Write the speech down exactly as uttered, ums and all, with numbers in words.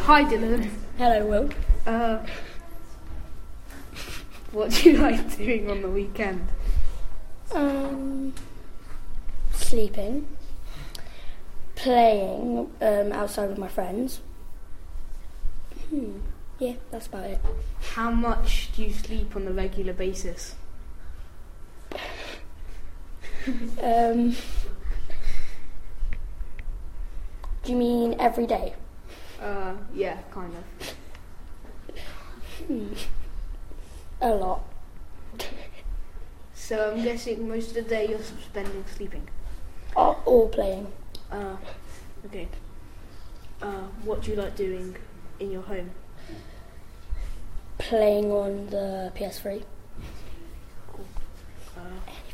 Hi Dylan. Hello, Will. Uh, what do you like doing on the weekend? Um, sleeping, playing um, outside with my friends. Hmm. Yeah, that's about it. How much do you sleep on a regular basis? Um, do you mean every day? Uh, yeah, kind of. Hmm. A lot. So I'm guessing most of the day you're spending sleeping. Or, or playing. Uh, okay. Uh, what do you like doing in your home? Playing on the P S three. Cool. Uh,